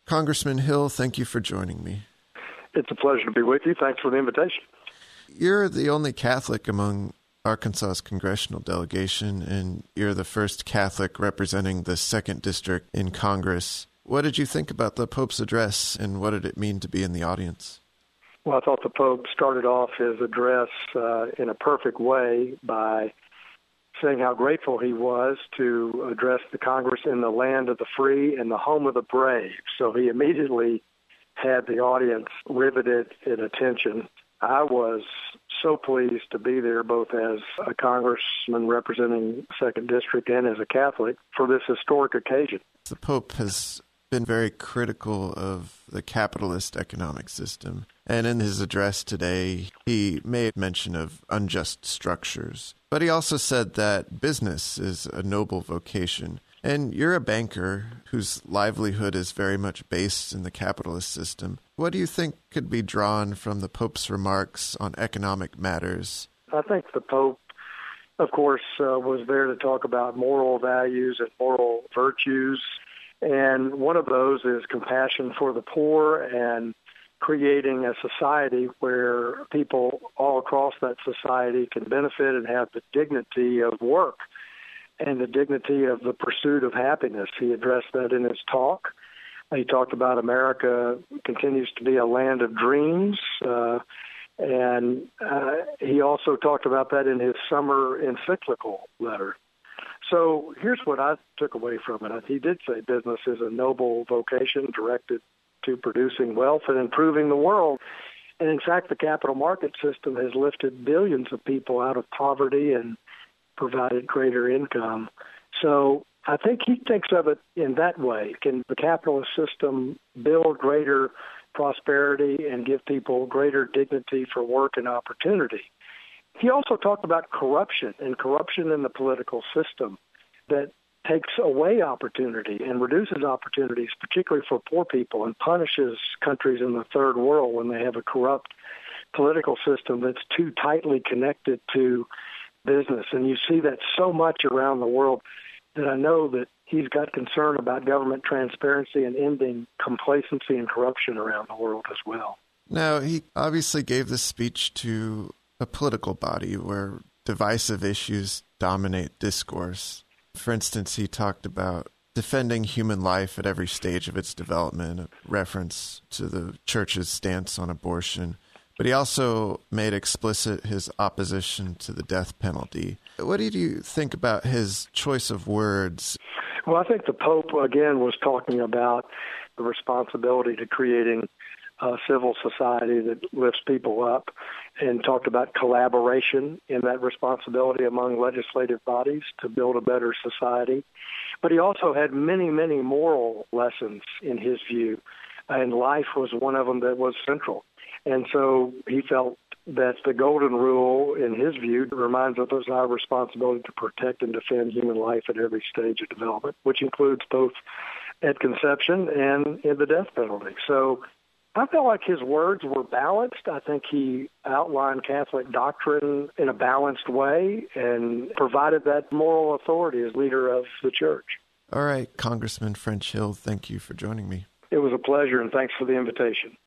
Congressman Hill, thank you for joining me. It's a pleasure to be with you. Thanks for the invitation. You're the only Catholic among Arkansas's congressional delegation, and you're the first Catholic representing the 2nd District in Congress. What did you think about the Pope's address, and what did it mean to be in the audience? Well, I thought the Pope started off his address in a perfect way by saying how grateful he was to address the Congress in the land of the free and the home of the brave. So he immediately had the audience riveted in attention. I was so pleased to be there, both as a congressman representing 2nd District and as a Catholic, for this historic occasion. The Pope has been very critical of the capitalist economic system. And in his address today, he made mention of unjust structures. But he also said that business is a noble vocation. And you're a banker whose livelihood is very much based in the capitalist system. What do you think could be drawn from the Pope's remarks on economic matters? I think the Pope, of course, was there to talk about moral values and moral virtues. And one of those is compassion for the poor and creating a society where people all across that society can benefit and have the dignity of work and the dignity of the pursuit of happiness. He addressed that in his talk. He talked about America continues to be a land of dreams, and he also talked about that in his summer encyclical letter. So here's what I took away from it. He did say business is a noble vocation directed to producing wealth and improving the world. And in fact, the capital market system has lifted billions of people out of poverty and provided greater income. So I think he thinks of it in that way. Can the capitalist system build greater prosperity and give people greater dignity for work and opportunity? He also talked about corruption and corruption in the political system that takes away opportunity and reduces opportunities, particularly for poor people, and punishes countries in the third world when they have a corrupt political system that's too tightly connected to business. And you see that so much around the world that I know that he's got concern about government transparency and ending complacency and corruption around the world as well. Now, he obviously gave this speech to a political body where divisive issues dominate discourse. For instance, he talked about defending human life at every stage of its development, a reference to the church's stance on abortion. But he also made explicit his opposition to the death penalty. What did you think about his choice of words? Well, I think the Pope, again, was talking about the responsibility to creating a civil society that lifts people up, and talked about collaboration in that responsibility among legislative bodies to build a better society. But he also had many, many moral lessons in his view, and life was one of them that was central. And so he felt that the golden rule, in his view, reminds us of our responsibility to protect and defend human life at every stage of development, which includes both at conception and in the death penalty. So I felt like his words were balanced. I think he outlined Catholic doctrine in a balanced way and provided that moral authority as leader of the church. All right, Congressman French Hill, thank you for joining me. It was a pleasure, and thanks for the invitation.